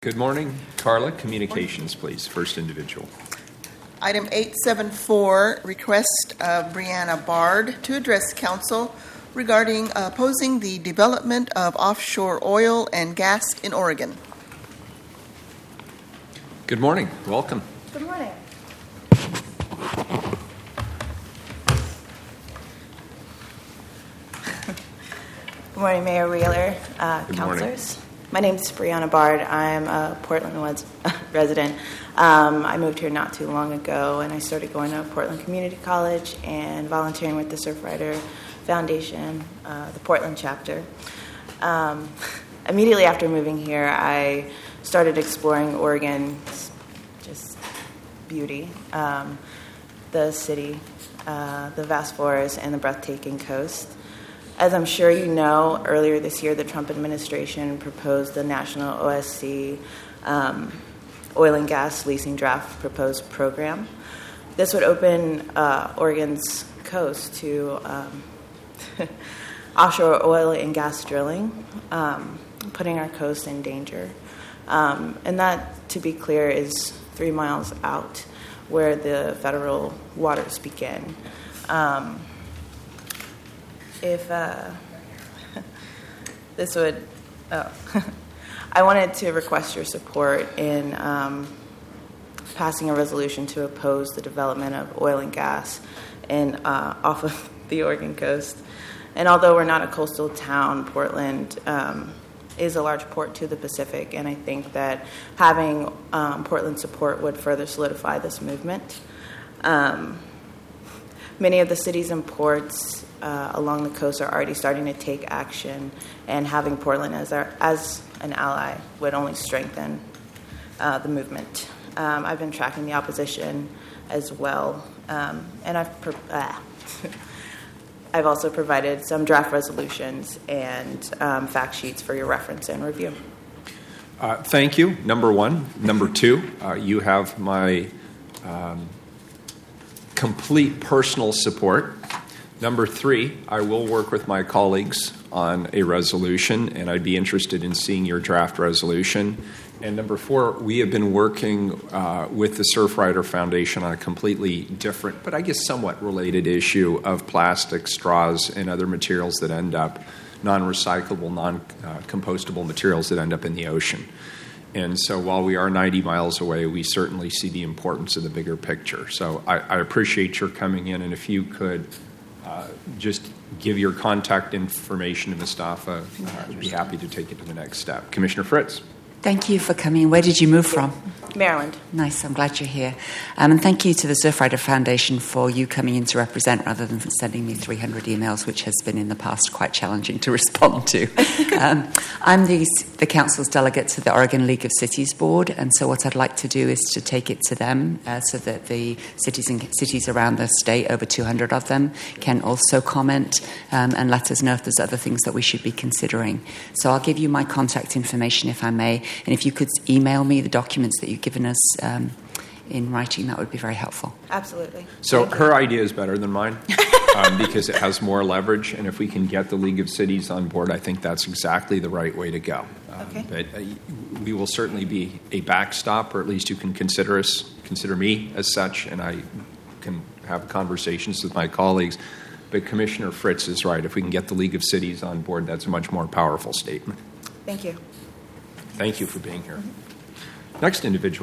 Good morning. Carla, communications, please. First individual. Item 874, request of Brianna Bard to address council regarding opposing the development of offshore oil and gas in Oregon. Good morning. Welcome. Good morning. Good morning, Mayor Wheeler, councilors. My name is Brianna Bard. I'm a Portland resident. I moved here not too long ago, and I started going to Portland Community College and volunteering with the Surfrider Foundation, the Portland chapter. Immediately after moving here, I started exploring Oregon's just beauty, the city, the vast forests, and the breathtaking coast. As I'm sure you know, earlier this year, the Trump administration proposed the National OSC Oil and Gas Leasing Draft Proposed Program. This would open Oregon's coast to offshore oil and gas drilling, putting our coast in danger. And that, to be clear, is 3 miles out where the federal waters begin. If this would, I wanted to request your support in passing a resolution to oppose the development of oil and gas off of the Oregon coast. And although we're not a coastal town, Portland is a large port to the Pacific, and I think that having Portland support would further solidify this movement. Many of the cities and ports along the coast are already starting to take action, and having Portland as an ally would only strengthen the movement. I've been tracking the opposition as well, and I've also provided some draft resolutions and fact sheets for your reference and review. Thank you, number one. Number two, you have my complete personal support. Number three, I will work with my colleagues on a resolution, and I'd be interested in seeing your draft resolution. And number four, we have been working with the Surfrider Foundation on a completely different, but I guess somewhat related issue of plastic, straws, and other materials that end up non-recyclable, non-compostable materials that end up in the ocean. And so while we are 90 miles away, we certainly see the importance of the bigger picture. So I appreciate your coming in, and if you could just give your contact information to Mustafa, I'd be happy to take it to the next step. Commissioner Fritz. Thank you for coming. Where did you move from? Maryland. Nice, I'm glad you're here. And thank you to the Surfrider Foundation for you coming in to represent rather than sending me 300 emails, which has been in the past quite challenging to respond to. I'm the Council's delegate to the Oregon League of Cities Board, and so what I'd like to do is to take it to them so that the cities around the state, over 200 of them, can also comment and let us know if there's other things that we should be considering. So I'll give you my contact information if I may, and if you could email me the documents that you've given us in writing, that would be very helpful. Absolutely. So her idea is better than mine because it has more leverage, and if we can get the League of Cities on board, I think that's exactly the right way to go. Okay. But we will certainly be a backstop, or at least you can consider me as such, and I can have conversations with my colleagues. But Commissioner Fritz is right. If we can get the League of Cities on board, that's a much more powerful statement. Thank you. Thank you for being here. Next individual.